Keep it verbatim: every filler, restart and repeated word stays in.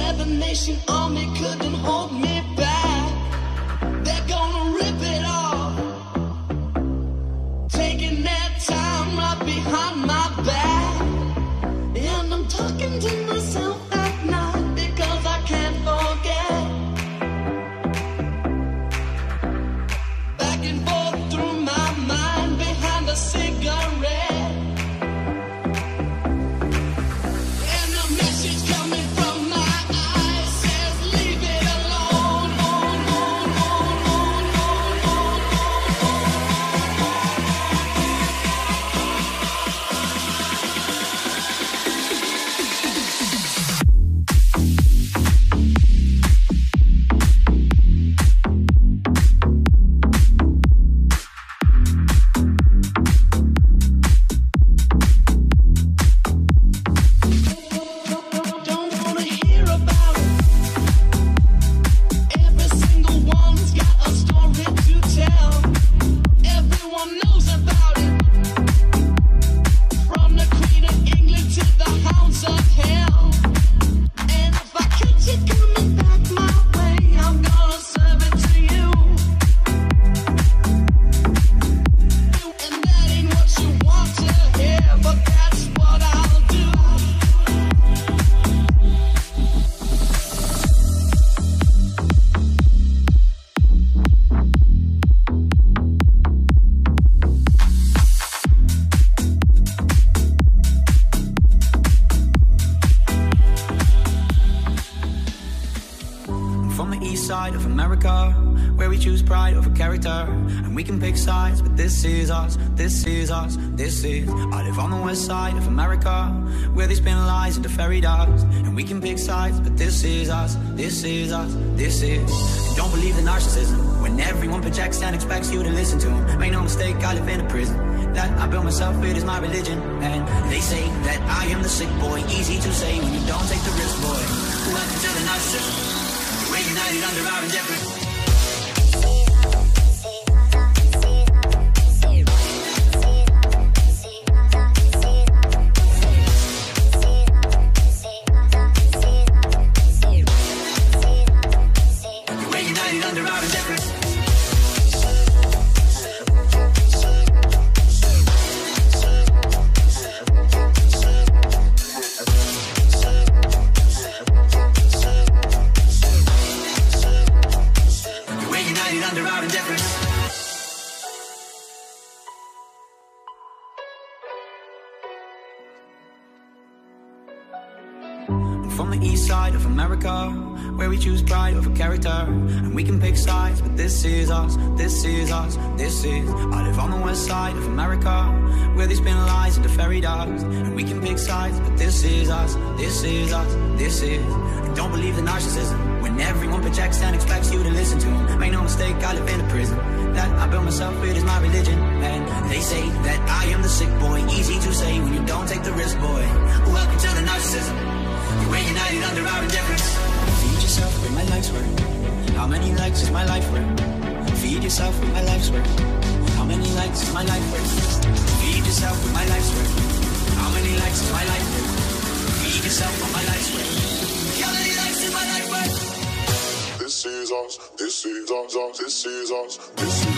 Seven Nation Army couldn't hold me back. They're gonna rip it off, taking their time right behind my back. And I'm talking to myself at night because I can't forget. Back and forth through my mind behind a cigarette. This is us, this is us, this is. I live on the west side of America, where they spin lies into fairy dust. And we can pick sides, but this is us, this is us, this is. And don't believe the narcissism, when everyone projects and expects you to listen to them. Make no mistake, I live in a prison that I built myself, it is my religion. And they say that I am the sick boy, easy to say when you don't take the risk, boy. Welcome to the narcissism, we're united under our indifference. From the east side of America, where we choose pride over character, and we can pick sides, but this is us, this is us, this is. I live on the west side of America, where they spin lies into fairy dust, and we can pick sides, but this is us, this is us, this is. And don't believe the narcissism, when everyone projects and expects you to listen to them. Make no mistake, I live in a prison that I built myself, it is my religion. And they say that I am the sick boy, easy to say when you don't take the risk, boy. Welcome to the narcissism, we're united under our indifference. Feed yourself with my life's work. How many likes is my life worth? Feed yourself with my life's work. How many likes is my life worth? Feed yourself with my life's work. How many likes is my life worth? Feed yourself with my life's work. How many likes is my life worth? This is us, this is us, us, this is us, this is us.